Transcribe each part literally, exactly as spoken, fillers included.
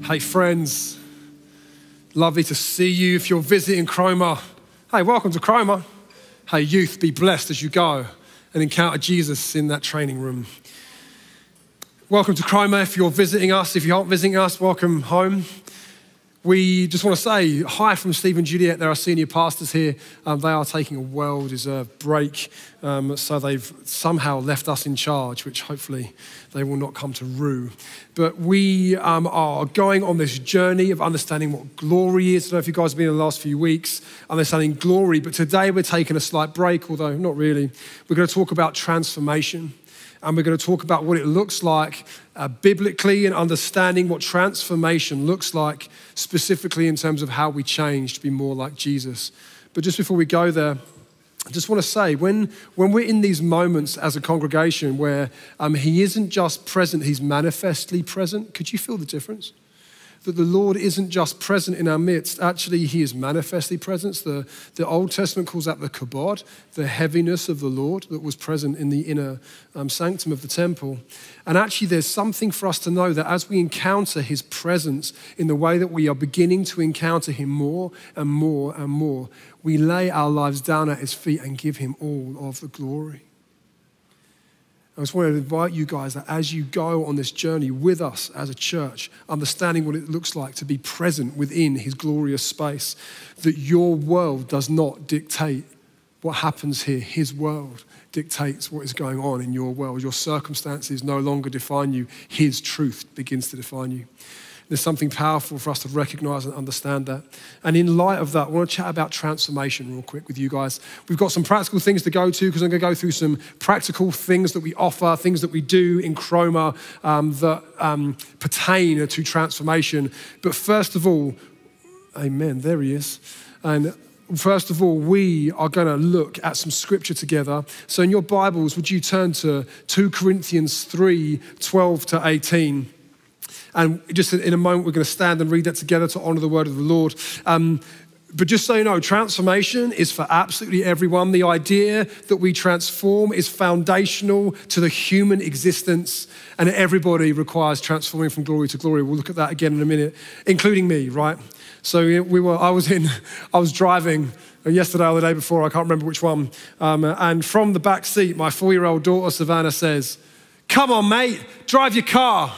Hey friends, lovely to see you. If you're visiting Cromer, hey, welcome to Cromer. Hey youth, be blessed as you go and encounter Jesus in that training room. Welcome to Cromer. If you're visiting us, if you aren't visiting us, welcome home. We just want to say hi from Steve and Juliet. They're our senior pastors here. Um, they are taking a well-deserved break. Um, so they've somehow left us in charge, which hopefully they will not come to rue. But we um, are going on this journey of understanding what glory is. I don't know if you guys have been in the last few weeks understanding glory, but today we're taking a slight break, although not really. We're going to talk about transformation. And we're going to talk about what it looks like uh, biblically and understanding what transformation looks like specifically in terms of how we change to be more like Jesus. But just before we go there, I just want to say, when, when we're in these moments as a congregation where um, he isn't just present, he's manifestly present, could you feel the difference? That the Lord isn't just present in our midst, actually he is manifestly present. The, the Old Testament calls that the kabod, the heaviness of the Lord that was present in the inner um, sanctum of the temple. And actually there's something for us to know that as we encounter his presence in the way that we are beginning to encounter him more and more and more, we lay our lives down at his feet and give him all of the glory. I just want to invite you guys that as you go on this journey with us as a church, understanding what it looks like to be present within his glorious space, that your world does not dictate what happens here. His world dictates what is going on in your world. Your circumstances no longer define you. His truth begins to define you. There's something powerful for us to recognize and understand that. And in light of that, I want to chat about transformation real quick with you guys. We've got some practical things to go to because I'm going to go through some practical things that we offer, things that we do in Cromer um, that um, pertain to transformation. But first of all, amen, there he is. And first of all, we are going to look at some scripture together. So in your Bibles, would you turn to Second Corinthians three, twelve to eighteen? And just in a moment, we're going to stand and read that together to honor the word of the Lord. Um, but just so you know, transformation is for absolutely everyone. The idea that we transform is foundational to the human existence, and everybody requires transforming from glory to glory. We'll look at that again in a minute, including me, right? So we were. I was in. I was driving yesterday or the day before. I can't remember which one. Um, and from the back seat, my four-year-old daughter Savannah says, "Come on, mate, drive your car."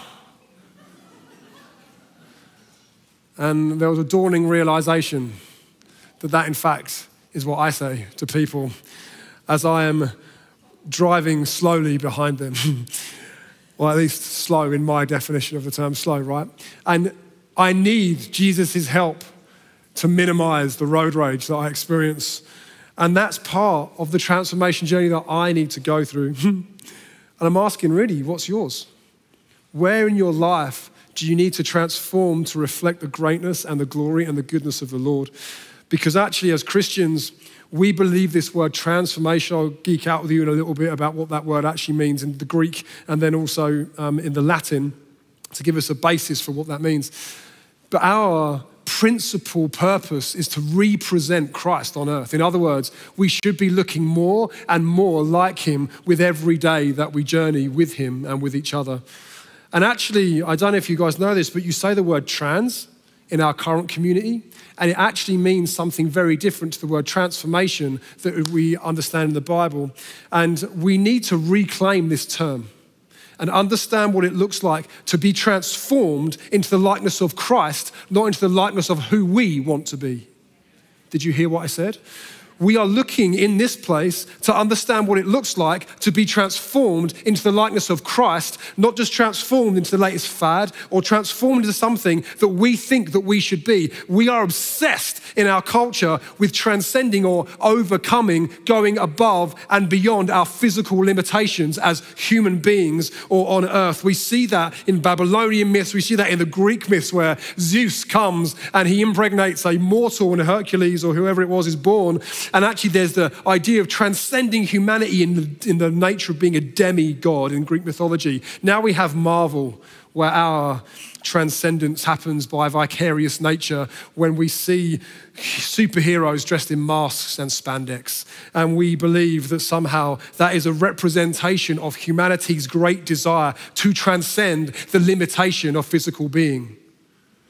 And there was a dawning realization that that, in fact, is what I say to people as I am driving slowly behind them. Or at least slow in my definition of the term slow, right? And I need Jesus' help to minimize the road rage that I experience. And that's part of the transformation journey that I need to go through. And I'm asking, really, what's yours? Where in your life do you need to transform to reflect the greatness and the glory and the goodness of the Lord? Because actually, as Christians, we believe this word transformation. I'll geek out with you in a little bit about what that word actually means in the Greek and then also um, in the Latin to give us a basis for what that means. But our principal purpose is to represent Christ on earth. In other words, we should be looking more and more like him with every day that we journey with him and with each other. And actually, I don't know if you guys know this, but you say the word trans in our current community, and it actually means something very different to the word transformation that we understand in the Bible. And we need to reclaim this term and understand what it looks like to be transformed into the likeness of Christ, not into the likeness of who we want to be. Did you hear what I said? We are looking in this place to understand what it looks like to be transformed into the likeness of Christ, not just transformed into the latest fad or transformed into something that we think that we should be. We are obsessed in our culture with transcending or overcoming, going above and beyond our physical limitations as human beings or on earth. We see that in Babylonian myths. We see that in the Greek myths where Zeus comes and he impregnates a mortal and Hercules or whoever it was is born. And actually there's the idea of transcending humanity in the, in the nature of being a demigod in Greek mythology. Now we have Marvel, where our transcendence happens by vicarious nature when we see superheroes dressed in masks and spandex. And we believe that somehow that is a representation of humanity's great desire to transcend the limitation of physical being.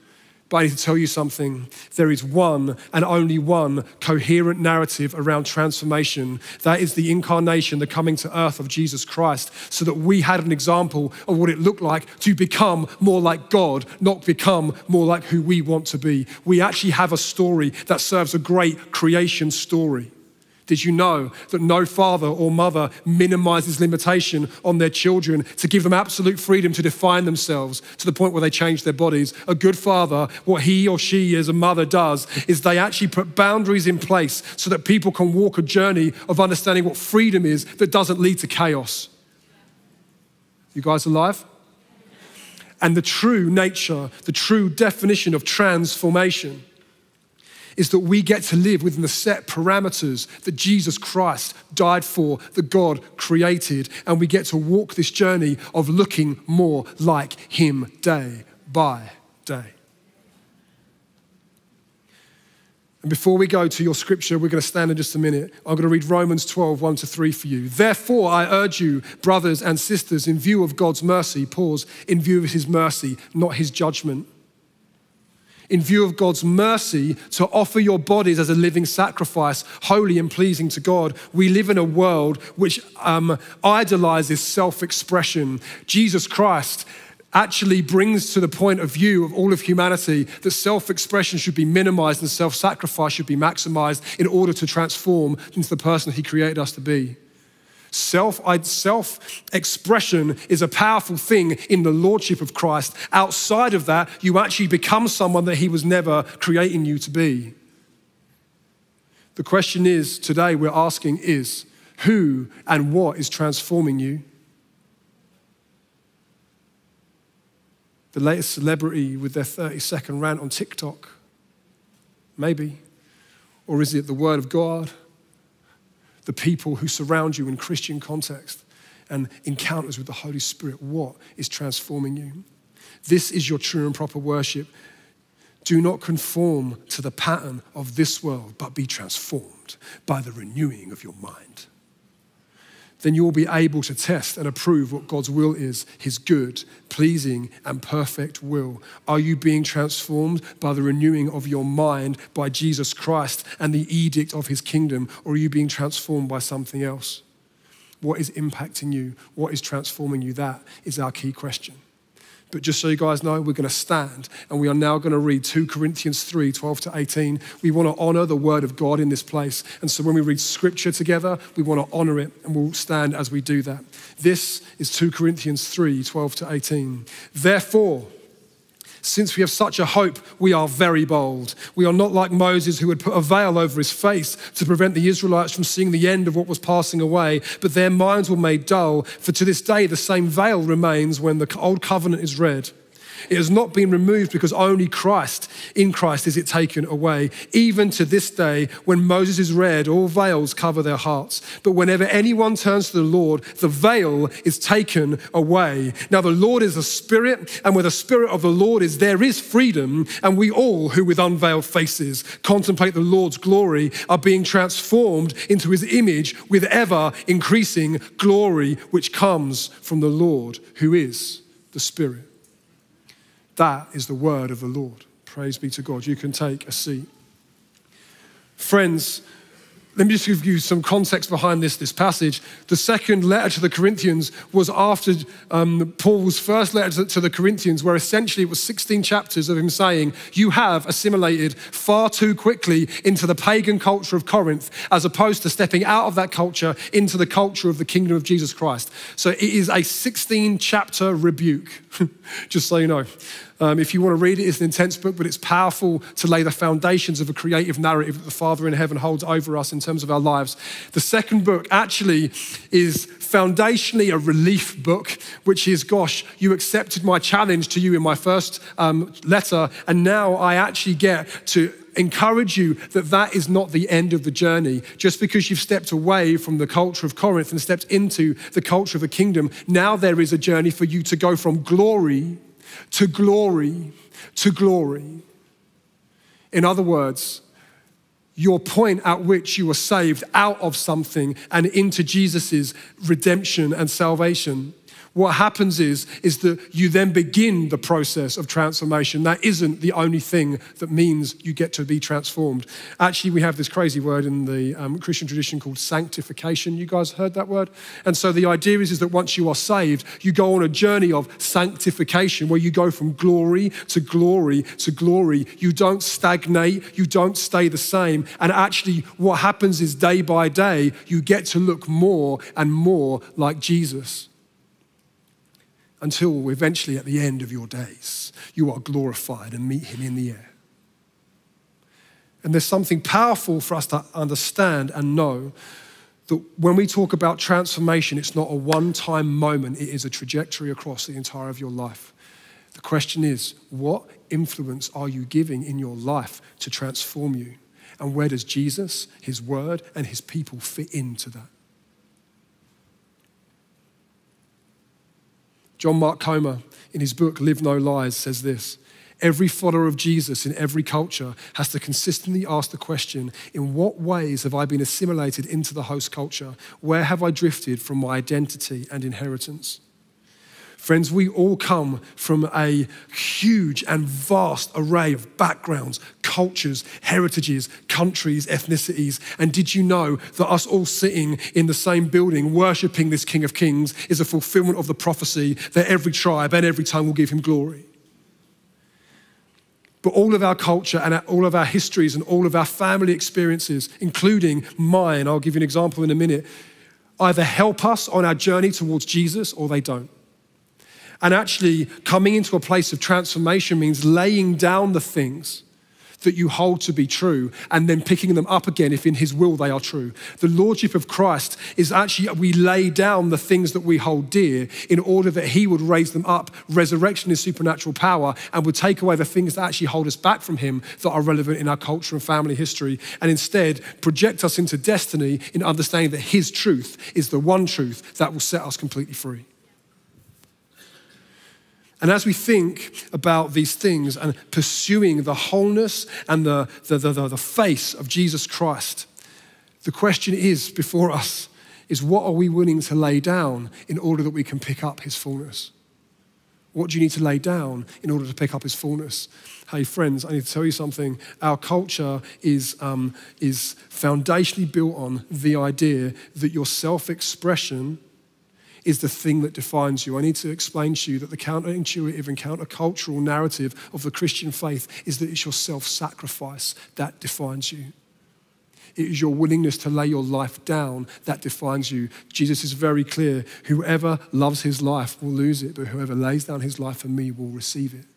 But I need to tell you something. There is one and only one coherent narrative around transformation. That is the incarnation, the coming to earth of Jesus Christ, so that we had an example of what it looked like to become more like God, not become more like who we want to be. We actually have a story that serves a great creation story. Did you know that no father or mother minimizes limitation on their children to give them absolute freedom to define themselves to the point where they change their bodies? A good father, what he or she as a mother does is they actually put boundaries in place so that people can walk a journey of understanding what freedom is that doesn't lead to chaos. You guys alive? And the true nature, the true definition of transformation is that we get to live within the set parameters that Jesus Christ died for, that God created, and we get to walk this journey of looking more like him day by day. And before we go to your scripture, we're going to stand in just a minute. I'm going to read Romans twelve, one to three for you. Therefore, I urge you, brothers and sisters, in view of God's mercy, pause, in view of his mercy, not his judgment, in view of God's mercy, to offer your bodies as a living sacrifice, holy and pleasing to God. We live in a world which um, idolizes self-expression. Jesus Christ actually brings to the point of view of all of humanity that self-expression should be minimized and self-sacrifice should be maximized in order to transform into the person he created us to be. Self, self-expression is a powerful thing in the lordship of Christ. Outside of that, you actually become someone that he was never creating you to be. The question is, today we're asking is, who and what is transforming you? The latest celebrity with their thirty second rant on TikTok? Maybe. Or is it the word of God? The people who surround you in Christian context and encounters with the Holy Spirit? What is transforming you? This is your true and proper worship. Do not conform to the pattern of this world, but be transformed by the renewing of your mind. Then you will be able to test and approve what God's will is, his good, pleasing, and perfect will. Are you being transformed by the renewing of your mind by Jesus Christ and the edict of his kingdom, or are you being transformed by something else? What is impacting you? What is transforming you? That is our key question. But just so you guys know, we're going to stand and we are now going to read two Corinthians three, twelve to eighteen. We want to honor the word of God in this place. And so when we read scripture together, we want to honor it, and we'll stand as we do that. This is two Corinthians three, twelve to eighteen. Therefore, since we have such a hope, we are very bold. We are not like Moses, who had put a veil over his face to prevent the Israelites from seeing the end of what was passing away, but their minds were made dull. For to this day, the same veil remains when the old covenant is read. It has not been removed because only Christ, in Christ is it taken away. Even to this day, when Moses is read, all veils cover their hearts. But whenever anyone turns to the Lord, the veil is taken away. Now the Lord is a spirit, and where the spirit of the Lord is, there is freedom. And we all who with unveiled faces contemplate the Lord's glory are being transformed into his image with ever increasing glory, which comes from the Lord, who is the Spirit. That is the word of the Lord. Praise be to God. You can take a seat. Friends, let me just give you some context behind this, this passage. The second letter to the Corinthians was after um, Paul's first letter to, to the Corinthians, where essentially it was sixteen chapters of him saying, you have assimilated far too quickly into the pagan culture of Corinth, as opposed to stepping out of that culture into the culture of the kingdom of Jesus Christ. So it is a sixteen chapter rebuke, just so you know. Um, if you want to read it, it's an intense book, but it's powerful to lay the foundations of a creative narrative that the Father in heaven holds over us in terms of our lives. The second book actually is foundationally a relief book, which is, gosh, you accepted my challenge to you in my first um, letter, and now I actually get to encourage you that that is not the end of the journey. Just because you've stepped away from the culture of Corinth and stepped into the culture of the kingdom, now there is a journey for you to go from glory to glory to glory. In other words, your point at which you were saved out of something and into Jesus's redemption and salvation What happens is, is that you then begin the process of transformation. That isn't the only thing that means you get to be transformed. Actually, we have this crazy word in the um, Christian tradition called sanctification. You guys heard that word? And so the idea is, is that once you are saved, you go on a journey of sanctification where you go from glory to glory to glory. You don't stagnate, you don't stay the same. And actually what happens is day by day, you get to look more and more like Jesus. Until eventually at the end of your days, you are glorified and meet him in the air. And there's something powerful for us to understand and know that when we talk about transformation, it's not a one-time moment, it is a trajectory across the entire of your life. The question is, what influence are you giving in your life to transform you? And where does Jesus, his word, and his people fit into that? John Mark Comer, in his book, Live No Lies, says this: every follower of Jesus in every culture has to consistently ask the question, in what ways have I been assimilated into the host culture? Where have I drifted from my identity and inheritance? Friends, we all come from a huge and vast array of backgrounds, cultures, heritages, countries, ethnicities. And did you know that us all sitting in the same building, worshiping this King of Kings, is a fulfillment of the prophecy that every tribe and every tongue will give him glory? But all of our culture and all of our histories and all of our family experiences, including mine, I'll give you an example in a minute, either help us on our journey towards Jesus or they don't. And actually coming into a place of transformation means laying down the things that you hold to be true and then picking them up again if in his will they are true. The lordship of Christ is actually we lay down the things that we hold dear in order that he would raise them up. Resurrection is supernatural power and would take away the things that actually hold us back from him that are relevant in our culture and family history, and instead project us into destiny in understanding that his truth is the one truth that will set us completely free. And as we think about these things and pursuing the wholeness and the, the, the, the face of Jesus Christ, the question is before us is, what are we willing to lay down in order that we can pick up his fullness? What do you need to lay down in order to pick up his fullness? Hey friends, I need to tell you something. Our culture is, um, is foundationally built on the idea that your self-expression is the thing that defines you. I need to explain to you that the counterintuitive and countercultural narrative of the Christian faith is that it's your self-sacrifice that defines you. It is your willingness to lay your life down that defines you. Jesus is very clear. Whoever loves his life will lose it, but whoever lays down his life for me will receive it.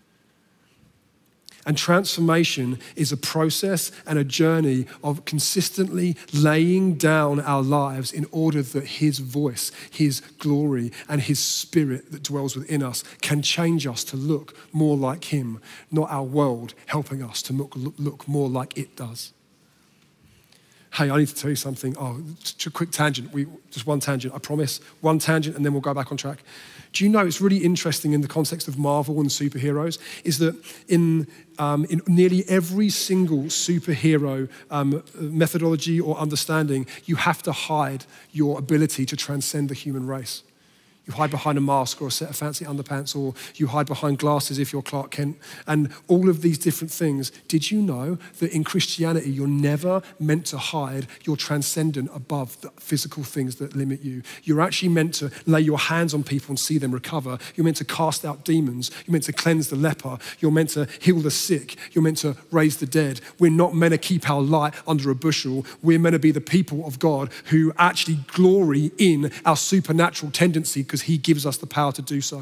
And transformation is a process and a journey of consistently laying down our lives in order that his voice, his glory, and his spirit that dwells within us can change us to look more like him, not our world helping us to look, look more like it does. Hey, I need to tell you something. Oh, just a quick tangent. We, just one tangent, I promise. One tangent and then we'll go back on track. Do you know it's really interesting in the context of Marvel and superheroes is that in, um, in nearly every single superhero um, methodology or understanding, you have to hide your ability to transcend the human race. You hide behind a mask or a set of fancy underpants, or you hide behind glasses if you're Clark Kent, and all of these different things. Did you know that in Christianity, you're never meant to hide your transcendent above the physical things that limit you? You're actually meant to lay your hands on people and see them recover. You're meant to cast out demons. You're meant to cleanse the leper. You're meant to heal the sick. You're meant to raise the dead. We're not meant to keep our light under a bushel. We're meant to be the people of God who actually glory in our supernatural tendency because he gives us the power to do so.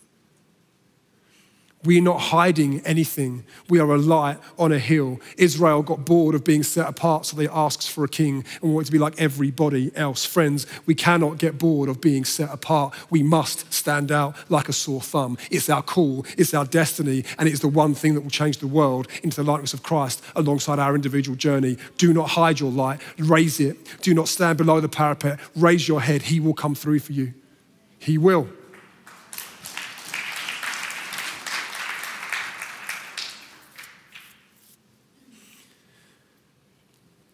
We're not hiding anything. We are a light on a hill. Israel got bored of being set apart, so they asked for a king and wanted to be like everybody else. Friends, we cannot get bored of being set apart. We must stand out like a sore thumb. It's our call, it's our destiny, and it's the one thing that will change the world into the likeness of Christ alongside our individual journey. Do not hide your light, raise it. Do not stand below the parapet. Raise your head. He will come through for you. He will.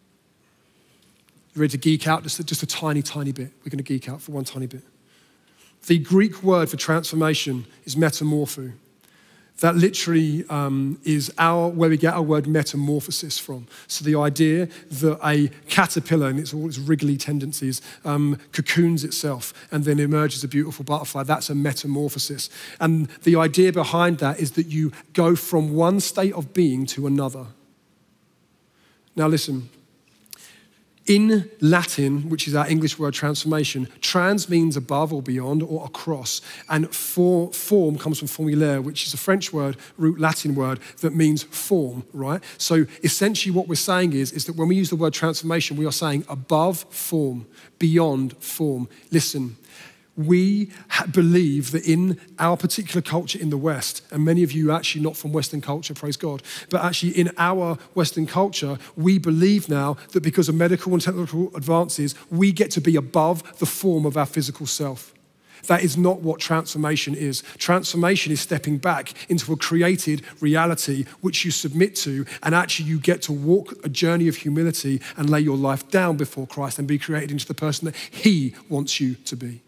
You ready to geek out just a, just a tiny, tiny bit? We're going to geek out for one tiny bit. The Greek word for transformation is metamorpho. That literally um, is our where we get our word metamorphosis from. So the idea that a caterpillar, and it's all its wriggly tendencies, um, cocoons itself and then emerges a beautiful butterfly. That's a metamorphosis. And the idea behind that is that you go from one state of being to another. Now listen. In Latin, which is our English word transformation, trans means above or beyond or across. And for, form comes from formulaire, which is a French word, root Latin word, that means form, right? So essentially what we're saying is, is that when we use the word transformation, we are saying above form, beyond form. Listen, we believe that in our particular culture in the West, and many of you are actually not from Western culture, praise God, but actually in our Western culture, we believe now that because of medical and technical advances, we get to be above the form of our physical self. That is not what transformation is. Transformation is stepping back into a created reality which you submit to, and actually you get to walk a journey of humility and lay your life down before Christ and be created into the person that He wants you to be.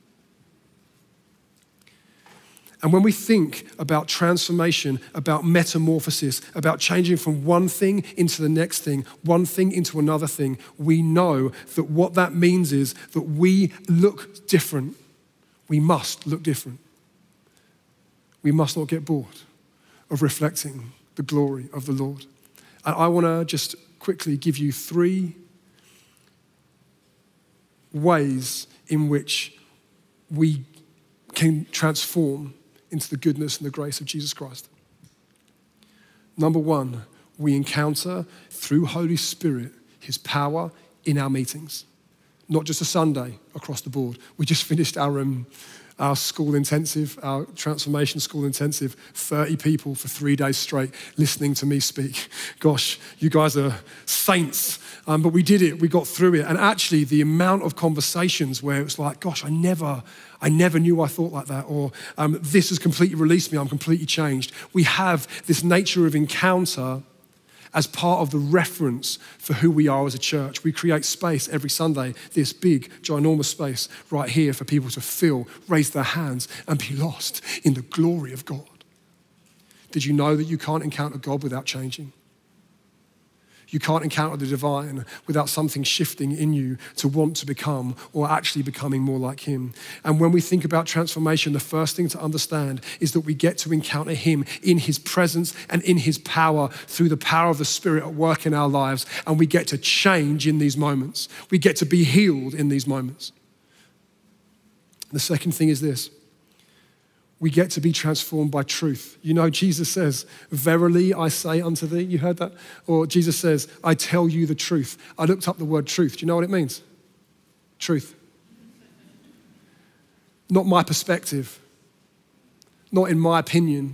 And when we think about transformation, about metamorphosis, about changing from one thing into the next thing, one thing into another thing, we know that what that means is that we look different. We must look different. We must not get bored of reflecting the glory of the Lord. And I want to just quickly give you three ways in which we can transform into the goodness and the grace of Jesus Christ. Number one, we encounter through Holy Spirit His power in our meetings. Not just a Sunday across the board. We just finished our um, our school intensive, our transformation school intensive, thirty people for three days straight listening to me speak. Gosh, you guys are saints. Um, but we did it, we got through it. And actually the amount of conversations where it was like, gosh, I never, I never knew I thought like that. Or um, this has completely released me, I'm completely changed. We have this nature of encounter as part of the reference for who we are as a church. We create space every Sunday, this big, ginormous space right here for people to feel, raise their hands, and be lost in the glory of God. Did you know that you can't encounter God without changing? You can't encounter the divine without something shifting in you to want to become or actually becoming more like Him. And when we think about transformation, the first thing to understand is that we get to encounter Him in His presence and in His power through the power of the Spirit at work in our lives. And we get to change in these moments. We get to be healed in these moments. The second thing is this. We get to be transformed by truth. You know, Jesus says, verily I say unto thee, you heard that? Or Jesus says, I tell you the truth. I looked up the word truth. Do you know what it means? Truth. Not my perspective. Not in my opinion.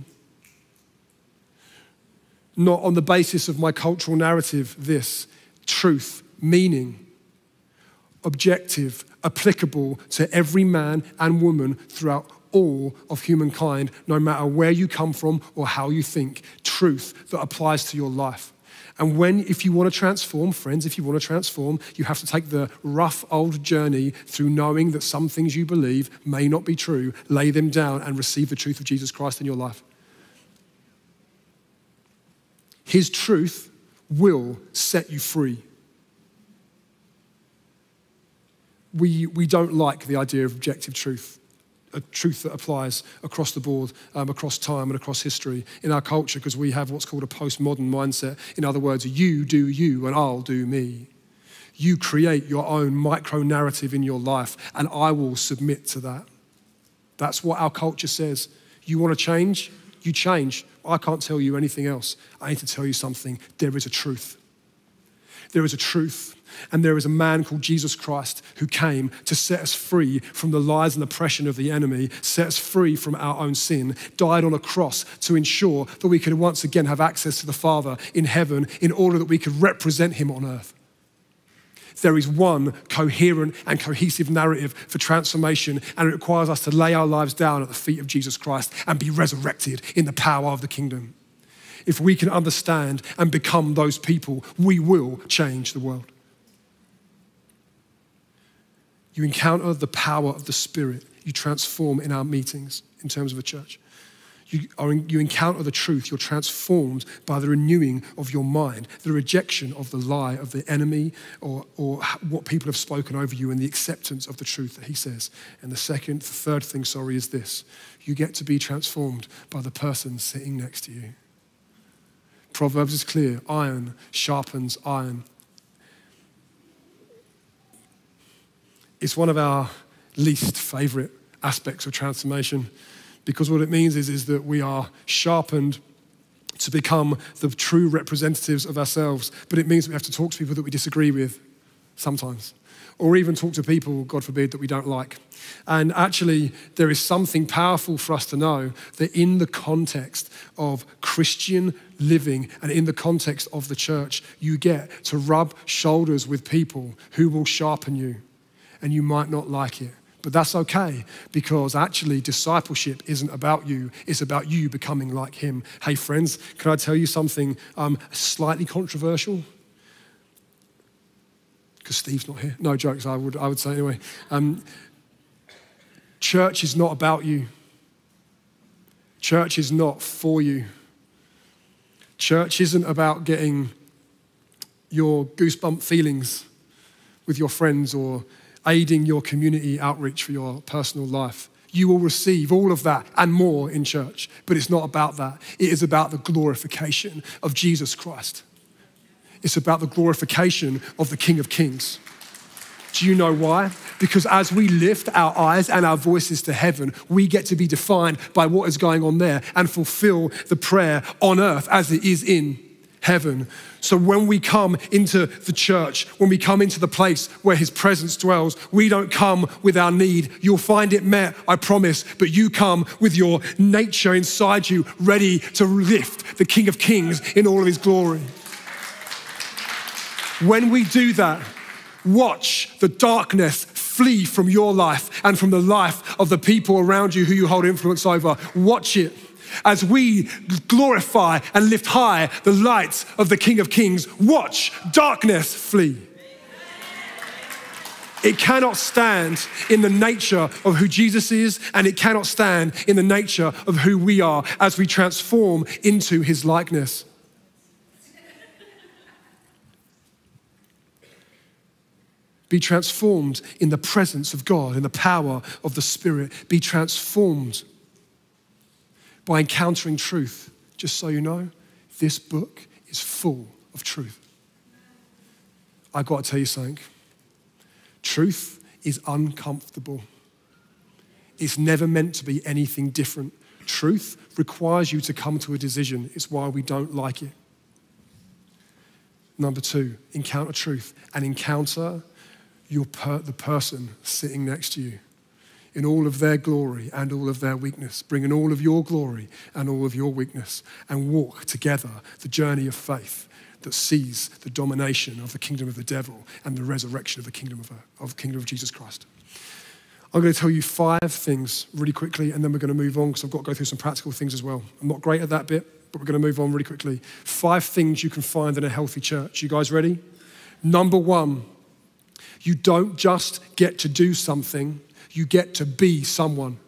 Not on the basis of my cultural narrative, this. Truth, meaning, objective, applicable to every man and woman throughout all of humankind, no matter where you come from or how you think. Truth that applies to your life. And when, if you want to transform, friends, if you want to transform, you have to take the rough old journey through knowing that some things you believe may not be true, lay them down and receive the truth of Jesus Christ in your life. His truth will set you free. We, we don't like the idea of objective truth. A truth that applies across the board, um, across time and across history in our culture, because we have what's called a postmodern mindset. In other words, you do you and I'll do me. You create your own micro narrative in your life and I will submit to that. That's what our culture says. You want to change? You change. I can't tell you anything else. I need to tell you something. There is a truth. There is a truth. And there is a man called Jesus Christ who came to set us free from the lies and oppression of the enemy, set us free from our own sin, died on a cross to ensure that we could once again have access to the Father in heaven in order that we could represent Him on earth. There is one coherent and cohesive narrative for transformation, and it requires us to lay our lives down at the feet of Jesus Christ and be resurrected in the power of the kingdom. If we can understand and become those people, we will change the world. You encounter the power of the Spirit. you transform in our meetings in terms of a church. You, are in, you encounter the truth. You're transformed by the renewing of your mind, the rejection of the lie of the enemy or, or what people have spoken over you, and the acceptance of the truth that he says. And the second, the third thing, sorry, is this. You get to be transformed by the person sitting next to you. Proverbs is clear. Iron sharpens iron. It's one of our least favorite aspects of transformation, because what it means is, is that we are sharpened to become the true representatives of ourselves. But it means we have to talk to people that we disagree with sometimes, or even talk to people, God forbid, that we don't like. And actually, there is something powerful for us to know that in the context of Christian living and in the context of the church, you get to rub shoulders with people who will sharpen you, and you might not like it. But that's okay, because actually discipleship isn't about you, it's about you becoming like him. Hey friends, can I tell you something um, slightly controversial? Because Steve's not here. No jokes, I would, I would say anyway. Um, church is not about you. Church is not for you. Church isn't about getting your goosebump feelings with your friends or aiding your community outreach for your personal life. You will receive all of that and more in church, but it's not about that. It is about the glorification of Jesus Christ. It's about the glorification of the King of Kings. Do you know why? Because as we lift our eyes and our voices to heaven, we get to be defined by what is going on there and fulfill the prayer on earth as it is in heaven. So when we come into the church, when we come into the place where his presence dwells, we don't come with our need. You'll find it met, I promise, but you come with your nature inside you, ready to lift the King of Kings in all of his glory. When we do that, watch the darkness flee from your life and from the life of the people around you who you hold influence over. Watch it. As we glorify and lift high the lights of the King of Kings, watch darkness flee. It cannot stand in the nature of who Jesus is, and it cannot stand in the nature of who we are as we transform into his likeness. Be transformed in the presence of God, in the power of the Spirit. Be transformed by encountering truth. Just so you know, this book is full of truth. I've got to tell you something. Truth is uncomfortable. It's never meant to be anything different. Truth requires you to come to a decision. It's why we don't like it. Number two, encounter truth and encounter your per- the person sitting next to you in all of their glory and all of their weakness, bringing all of your glory and all of your weakness, and walk together the journey of faith that sees the domination of the kingdom of the devil and the resurrection of the kingdom of, of the kingdom of Jesus Christ. I'm going to tell you five things really quickly, and then we're going to move on because I've got to go through some practical things as well. I'm not great at that bit, but we're going to move on really quickly. Five things you can find in a healthy church. You guys ready? Number one, you don't just get to do something, you get to be someone.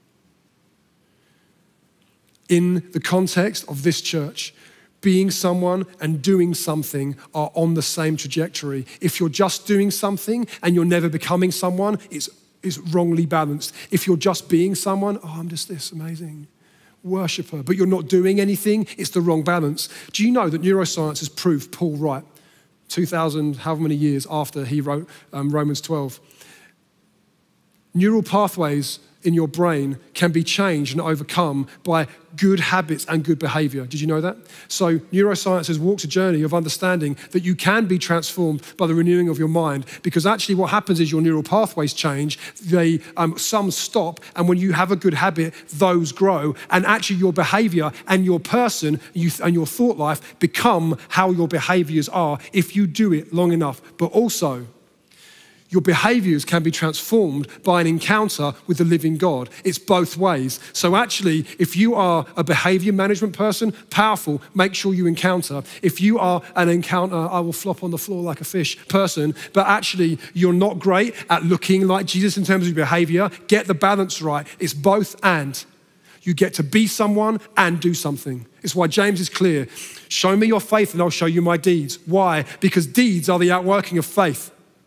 In the context of this church, being someone and doing something are on the same trajectory. If you're just doing something and you're never becoming someone, it's, it's wrongly balanced. If you're just being someone, oh, I'm just this amazing worshiper, but you're not doing anything, it's the wrong balance. Do you know that neuroscience has proved Paul right? two thousand, however many years after he wrote um, Romans twelve. Neural pathways in your brain can be changed and overcome by good habits and good behavior. Did you know that? So neuroscience has walked a journey of understanding that you can be transformed by the renewing of your mind, because actually what happens is your neural pathways change, they um, some stop, and when you have a good habit, those grow, and actually your behavior and your person you th- and your thought life become how your behaviors are if you do it long enough. But also, Your behaviors can be transformed by an encounter with the living God. It's both ways. So actually, if you are a behavior management person, powerful, make sure you encounter. If you are an encounter, I will flop on the floor like a fish person, but actually you're not great at looking like Jesus in terms of your behavior, get the balance right. It's both and. You get to be someone and do something. It's why James is clear. Show me your faith and I'll show you my deeds. Why? Because deeds are the outworking of faith.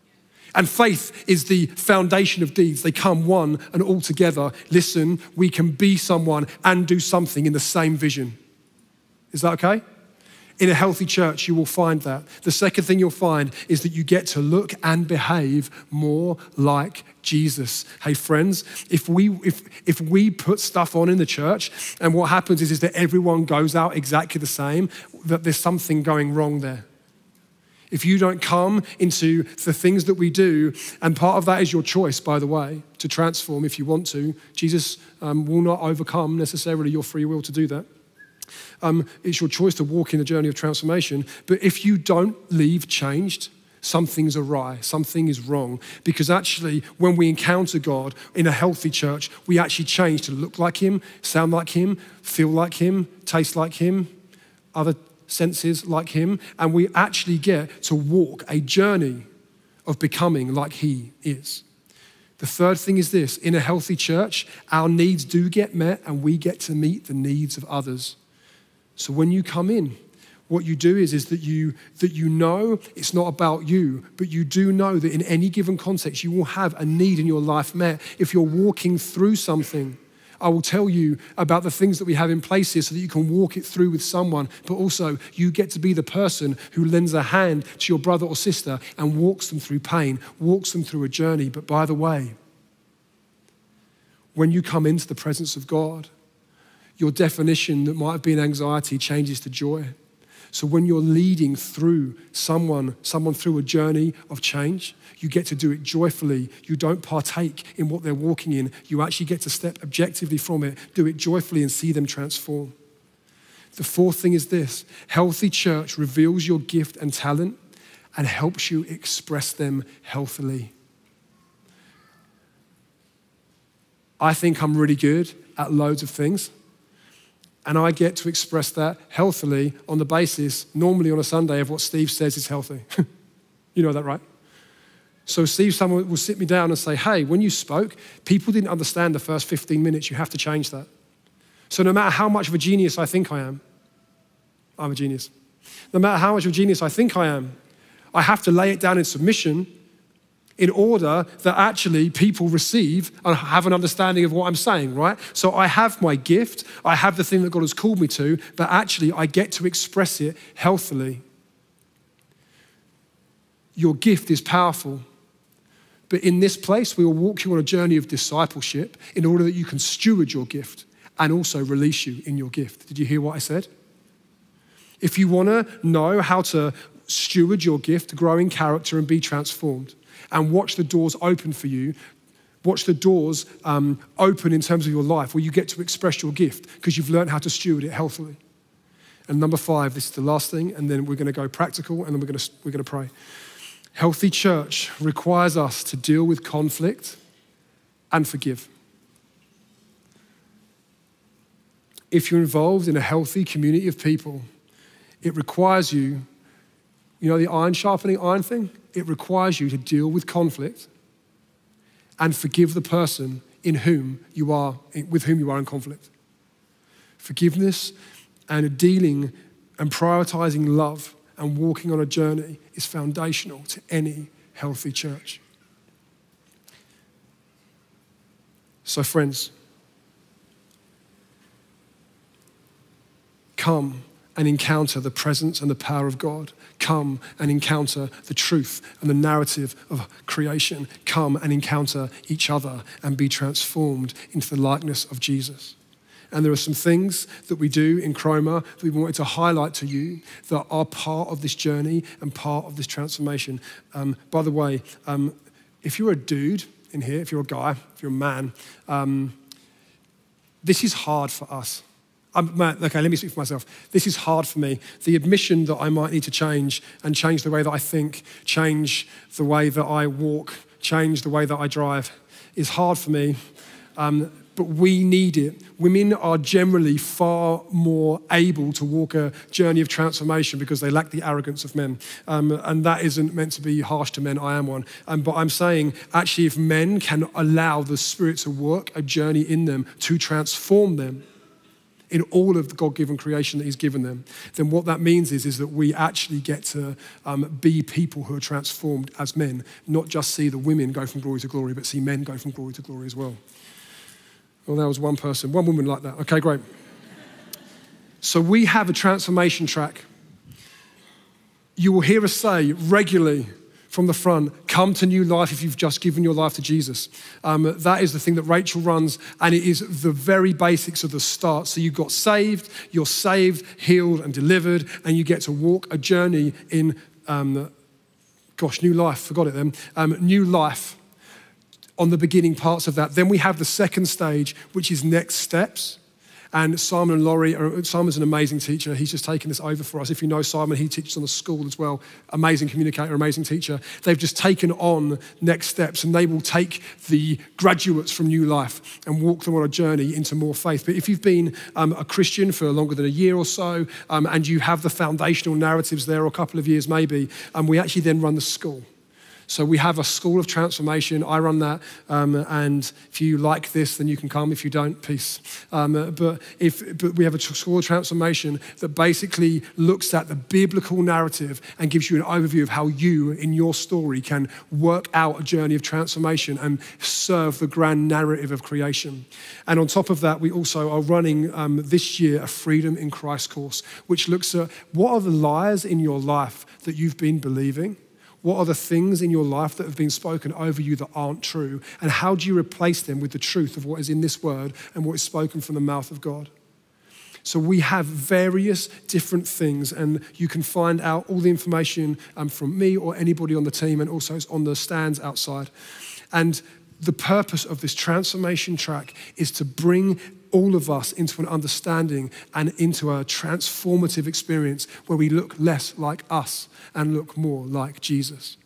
And faith is the foundation of deeds. They come one and all together. Listen, we can be someone and do something in the same vision. Is that okay? In a healthy church, you will find that. The second thing you'll find is that you get to look and behave more like Jesus. Hey friends, if we if if we put stuff on in the church and what happens is, is that everyone goes out exactly the same, that there's something going wrong there. If you don't come into the things that we do, and part of that is your choice, by the way, to transform if you want to. Jesus um, will not overcome necessarily your free will to do that. Um, it's your choice to walk in the journey of transformation. But if you don't leave changed, something's awry, something is wrong. Because actually, when we encounter God in a healthy church, we actually change to look like him, sound like him, feel like him, taste like him, other senses like him, and we actually get to walk a journey of becoming like he is. The third thing is this: in a healthy church, our needs do get met and we get to meet the needs of others. So when you come in, what you do is, is that you that you know it's not about you, but you do know that in any given context, you will have a need in your life met. If you're walking through something, I will tell you about the things that we have in place here so that you can walk it through with someone, but also you get to be the person who lends a hand to your brother or sister and walks them through pain, walks them through a journey. But by the way, when you come into the presence of God, your definition that might have been anxiety changes to joy. So when you're leading through someone, someone through a journey of change, you get to do it joyfully. You don't partake in what they're walking in. You actually get to step objectively from it, do it joyfully and see them transform. The fourth thing is this: healthy church reveals your gift and talent and helps you express them healthily. I think I'm really good at loads of things. And I get to express that healthily on the basis, normally on a Sunday, of what Steve says is healthy. You know that, right? So Steve, someone will sit me down and say, hey, when you spoke, people didn't understand the first fifteen minutes. You have to change that. So no matter how much of a genius I think I am, I'm a genius. No matter how much of a genius I think I am, I have to lay it down in submission in order that actually people receive and have an understanding of what I'm saying, right? So I have my gift, I have the thing that God has called me to, but actually I get to express it healthily. Your gift is powerful, but in this place, we will walk you on a journey of discipleship in order that you can steward your gift and also release you in your gift. Did you hear what I said? If you wanna know how to steward your gift, grow in character and be transformed, and watch the doors open for you, watch the doors um, open in terms of your life where you get to express your gift because you've learned how to steward it healthily. And number five, this is the last thing, and then we're gonna go practical and then we're gonna, we're gonna pray. Healthy church requires us to deal with conflict and forgive. If you're involved in a healthy community of people, it requires you, you know the iron sharpening iron thing? It requires you to deal with conflict and forgive the person in whom you are, with whom you are in conflict. Forgiveness and dealing and prioritizing love and walking on a journey is foundational to any healthy church. So friends, come and encounter the presence and the power of God. Come and encounter the truth and the narrative of creation. Come and encounter each other and be transformed into the likeness of Jesus. And there are some things that we do in Chroma that we wanted to highlight to you that are part of this journey and part of this transformation. Um, by the way, um, if you're a dude in here, if you're a guy, if you're a man, um, this is hard for us. I'm, man, okay, let me speak for myself. This is hard for me. The admission that I might need to change and change the way that I think, change the way that I walk, change the way that I drive is hard for me, um, but we need it. Women are generally far more able to walk a journey of transformation because they lack the arrogance of men. Um, and that isn't meant to be harsh to men, I am one. Um, but I'm saying, actually, if men can allow the Spirit to work a journey in them to transform them in all of the God-given creation that he's given them, then what that means is, is that we actually get to um, be people who are transformed as men, not just see the women go from glory to glory, but see men go from glory to glory as well. Well, that was one person, one woman like that. Okay, great. So we have a transformation track. You will hear us say regularly from the front, come to new life if you've just given your life to Jesus. Um, that is the thing that Rachel runs, and it is the very basics of the start. So you got saved, you're saved, healed, and delivered, and you get to walk a journey in, um, gosh, new life, forgot it then, um, new life on the beginning parts of that. Then we have the second stage, which is next steps. And Simon and Laurie, are, Simon's an amazing teacher. He's just taken this over for us. If you know Simon, he teaches on the school as well. Amazing communicator, amazing teacher. They've just taken on next steps, and they will take the graduates from New Life and walk them on a journey into more faith. But if you've been um, a Christian for longer than a year or so, um, and you have the foundational narratives there, or a couple of years maybe, um, we actually then run the school. So we have a school of transformation. I run that, um, and if you like this, then you can come. If you don't, peace. Um, but if but we have a school of transformation that basically looks at the biblical narrative and gives you an overview of how you, in your story, can work out a journey of transformation and serve the grand narrative of creation. And on top of that, we also are running um, this year a Freedom in Christ course, which looks at what are the lies in your life that you've been believing. What are the things in your life that have been spoken over you that aren't true? And how do you replace them with the truth of what is in this word and what is spoken from the mouth of God? So we have various different things, and you can find out all the information um, from me or anybody on the team, and also it's on the stands outside. And the purpose of this transformation track is to bring all of us into an understanding and into a transformative experience where we look less like us and look more like Jesus.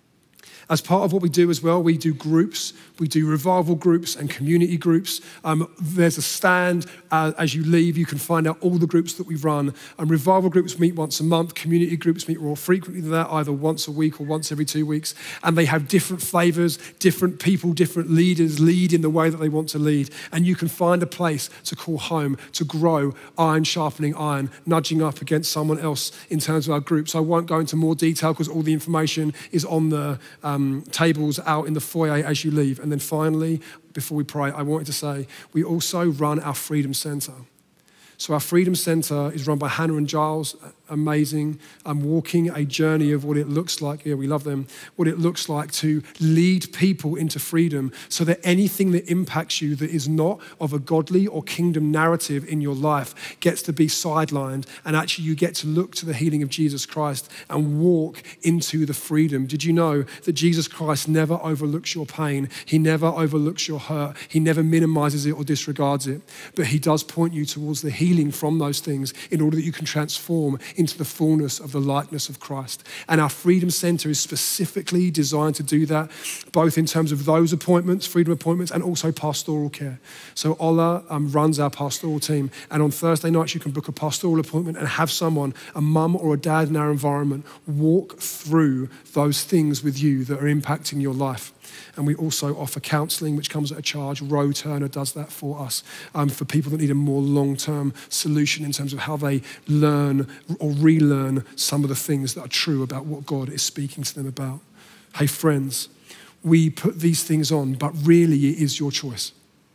As part of what we do as well, we do groups. We do revival groups and community groups. Um, there's a stand uh, as you leave. You can find out all the groups that we run. And revival groups meet once a month. Community groups meet more frequently than that, either once a week or once every two weeks. And they have different flavors, different people, different leaders lead in the way that they want to lead. And you can find a place to call home, to grow, iron sharpening iron, nudging up against someone else in terms of our groups. I won't go into more detail because all the information is on the um, Um, tables out in the foyer as you leave. And then finally, before we pray, I wanted to say, we also run our Freedom Center. So our Freedom Center is run by Hannah and Giles, amazing. I'm walking a journey of what it looks like, yeah, we love them, what it looks like to lead people into freedom so that anything that impacts you that is not of a godly or kingdom narrative in your life gets to be sidelined, and actually you get to look to the healing of Jesus Christ and walk into the freedom. Did you know that Jesus Christ never overlooks your pain? He never overlooks your hurt. He never minimizes it or disregards it, but he does point you towards the healing healing from those things in order that you can transform into the fullness of the likeness of Christ. And our Freedom Center is specifically designed to do that, both in terms of those appointments, freedom appointments, and also pastoral care. So Ola um, runs our pastoral team, and on Thursday nights you can book a pastoral appointment and have someone, a mum or a dad in our environment, walk through those things with you that are impacting your life. And we also offer counselling, which comes at a charge. Roe Turner does that for us, um, for people that need a more long-term solution in terms of how they learn or relearn some of the things that are true about what God is speaking to them about. Hey, friends, we put these things on, but really it is your choice.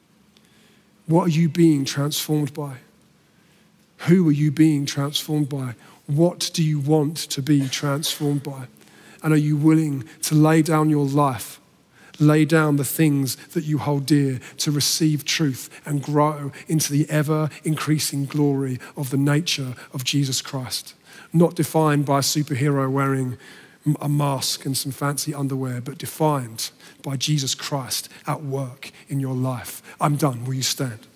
What are you being transformed by? Who are you being transformed by? What do you want to be transformed by? And are you willing to lay down your life, lay down the things that you hold dear to receive truth and grow into the ever-increasing glory of the nature of Jesus Christ? Not defined by a superhero wearing a mask and some fancy underwear, but defined by Jesus Christ at work in your life. I'm done. Will you stand?